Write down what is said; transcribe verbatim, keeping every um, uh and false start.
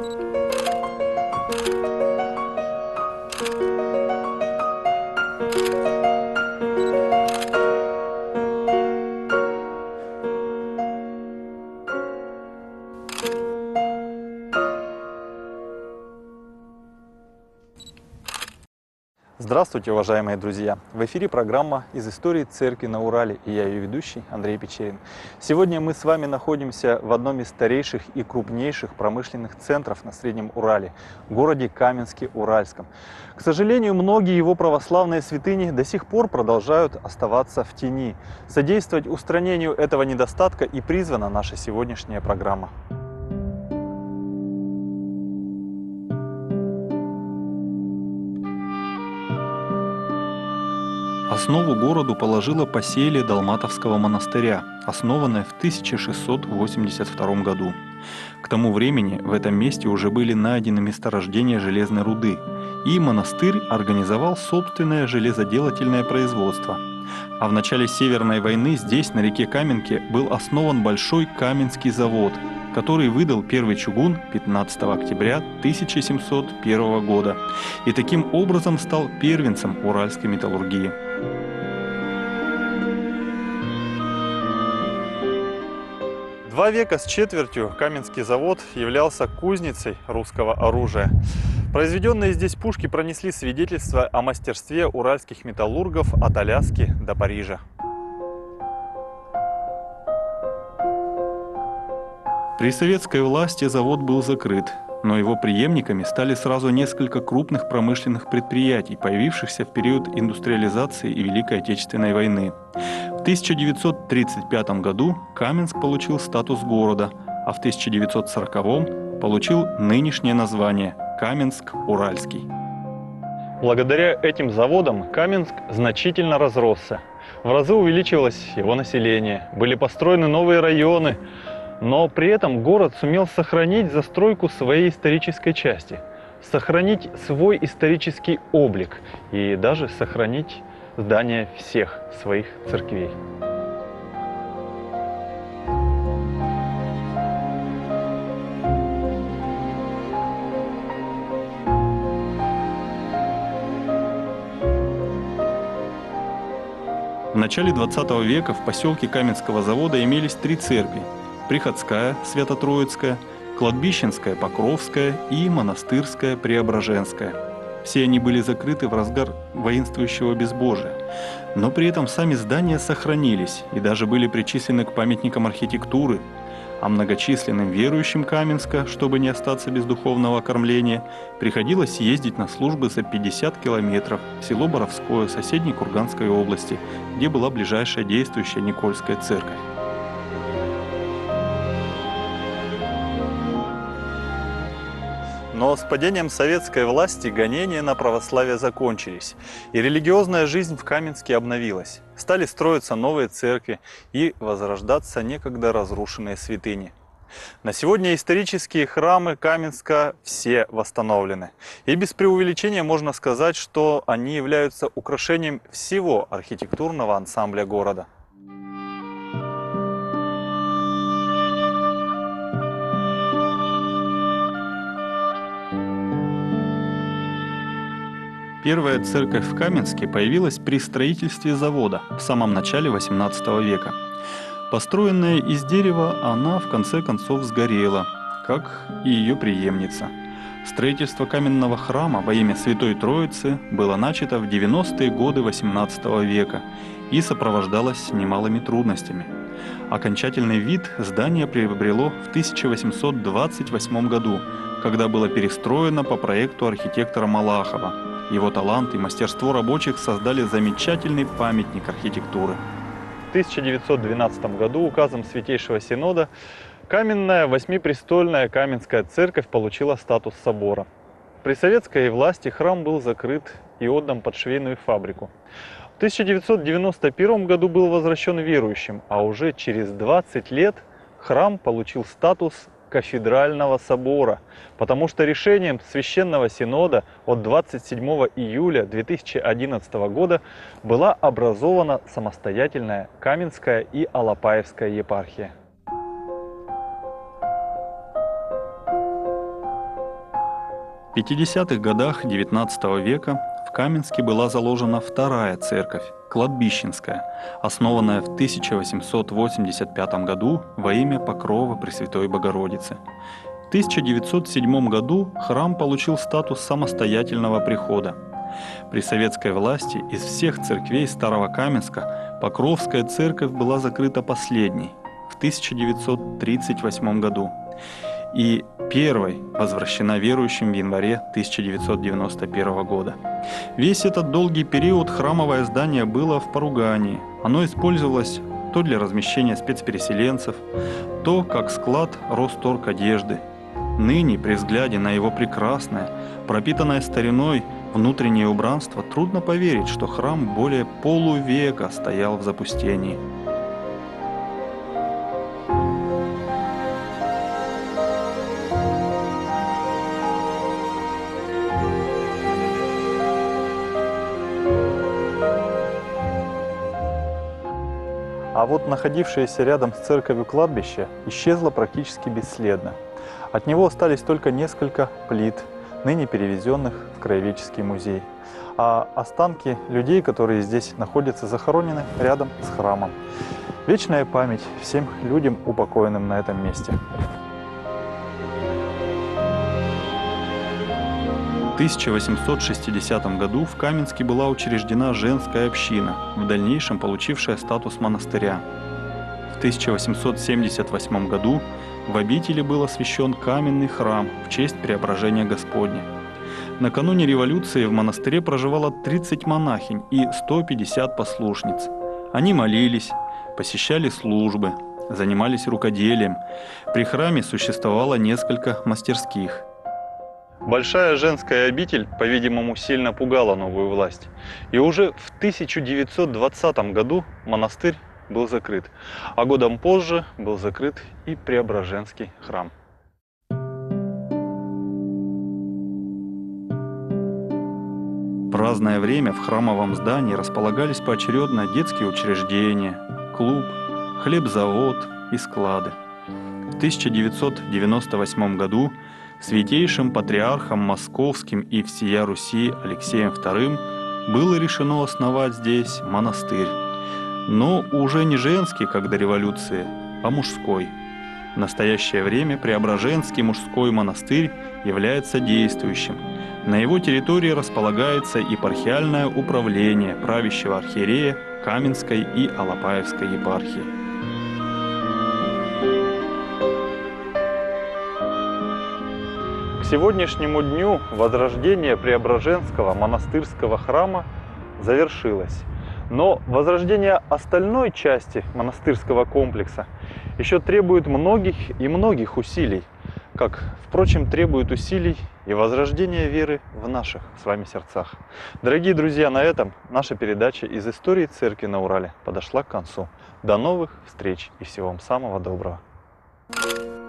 Здравствуйте, уважаемые друзья! В эфире программа «Из истории церкви на Урале» и я ее ведущий Андрей Печерин. Сегодня мы с вами находимся в одном из старейших и крупнейших промышленных центров на Среднем Урале – городе Каменске-Уральском. К сожалению, многие его православные святыни до сих пор продолжают оставаться в тени. Содействовать устранению этого недостатка и призвана наша сегодняшняя программа. Основу городу положило поселие Далматовского монастыря, основанное в тысяча шестьсот восемьдесят втором году. К тому времени в этом месте уже были найдены месторождения железной руды, и монастырь организовал собственное железоделательное производство. А в начале Северной войны здесь, на реке Каменке, был основан Большой Каменский завод, который выдал первый чугун пятнадцатого октября тысяча семьсот первого года и таким образом стал первенцем уральской металлургии. Два века с четвертью Каменский завод являлся кузницей русского оружия. Произведенные здесь пушки пронесли свидетельство о мастерстве уральских металлургов от Аляски до Парижа. При советской власти завод был закрыт, но его преемниками стали сразу несколько крупных промышленных предприятий, появившихся в период индустриализации и Великой Отечественной войны. В тысяча девятьсот тридцать пятом году Каменск получил статус города, а в тысяча девятьсот сороковом получил нынешнее название – Каменск-Уральский. Благодаря этим заводам Каменск значительно разросся. В разы увеличивалось его население, были построены новые районы, но при этом город сумел сохранить застройку своей исторической части, сохранить свой исторический облик и даже сохранить здания всех своих церквей. В начале двадцатого века в поселке Каменского завода имелись три церкви: Приходская, Свято-Троицкая, Кладбищенская, Покровская и Монастырская, Преображенская. Все они были закрыты в разгар воинствующего безбожия, но при этом сами здания сохранились и даже были причислены к памятникам архитектуры, а многочисленным верующим Каменска, чтобы не остаться без духовного кормления, приходилось ездить на службы за пятьдесят километров в село Боровское соседней Курганской области, где была ближайшая действующая Никольская церковь. Но с падением советской власти гонения на православие закончились, и религиозная жизнь в Каменске обновилась. Стали строиться новые церкви и возрождаться некогда разрушенные святыни. На сегодня исторические храмы Каменска все восстановлены. И без преувеличения можно сказать, что они являются украшением всего архитектурного ансамбля города. Первая церковь в Каменске появилась при строительстве завода в самом начале восемнадцатого века. Построенная из дерева, она в конце концов сгорела, как и ее преемница. Строительство каменного храма во имя Святой Троицы было начато в девяностые годы восемнадцатого века и сопровождалось немалыми трудностями. Окончательный вид здание приобрело в тысяча восемьсот двадцать восьмом году, когда было перестроено по проекту архитектора Малахова. Его талант и мастерство рабочих создали замечательный памятник архитектуры. В тысяча девятьсот двенадцатом году указом Святейшего Синода каменная восьмипрестольная Каменская церковь получила статус собора. При советской власти храм был закрыт и отдан под швейную фабрику. В тысяча девятьсот девяносто первом году был возвращен верующим, а уже через двадцать лет храм получил статус кафедрального собора, потому что решением Священного Синода от двадцать седьмого июля две тысячи одиннадцатого года была образована самостоятельная Каменская и Алапаевская епархия. В пятидесятых годах девятнадцатого века в Каменске была заложена вторая церковь, Кладбищенская, основанная в тысяча восемьсот восемьдесят пятом году во имя Покрова Пресвятой Богородицы. В тысяча девятьсот седьмом году храм получил статус самостоятельного прихода. При советской власти из всех церквей Старого Каменска Покровская церковь была закрыта последней в тысяча девятьсот тридцать восьмом году и первой возвращена верующим в январе тысяча девятьсот девяносто первого года. Весь этот долгий период храмовое здание было в поругании. Оно использовалось то для размещения спецпереселенцев, то как склад Росторг одежды. Ныне, при взгляде на его прекрасное, пропитанное стариной внутреннее убранство, трудно поверить, что храм более полувека стоял в запустении. А вот находившееся рядом с церковью кладбище исчезло практически бесследно. От него остались только несколько плит, ныне перевезенных в краеведческий музей. А останки людей, которые здесь находятся, захоронены рядом с храмом. Вечная память всем людям, упокоенным на этом месте. В тысяча восемьсот шестидесятом году в Каменске была учреждена женская община, в дальнейшем получившая статус монастыря. В тысяча восемьсот семьдесят восьмом году в обители был освящен каменный храм в честь Преображения Господня. Накануне революции в монастыре проживало тридцать монахинь и сто пятьдесят послушниц. Они молились, посещали службы, занимались рукоделием. При храме существовало несколько мастерских. Большая женская обитель, по-видимому, сильно пугала новую власть. И уже в тысяча девятьсот двадцатом году монастырь был закрыт, а годом позже был закрыт и Преображенский храм. В разное время в храмовом здании располагались поочередно детские учреждения, клуб, хлебзавод и склады. В тысяча девятьсот девяносто восьмом году святейшим патриархом Московским и всея Руси Алексеем вторым было решено основать здесь монастырь. Но уже не женский, как до революции, а мужской. В настоящее время Преображенский мужской монастырь является действующим. На его территории располагается епархиальное управление правящего архиерея Каменской и Алапаевской епархии. К сегодняшнему дню возрождение Преображенского монастырского храма завершилось. Но возрождение остальной части монастырского комплекса еще требует многих и многих усилий, как, впрочем, требует усилий и возрождение веры в наших с вами сердцах. Дорогие друзья, на этом наша передача из истории церкви на Урале подошла к концу. До новых встреч и всего вам самого доброго.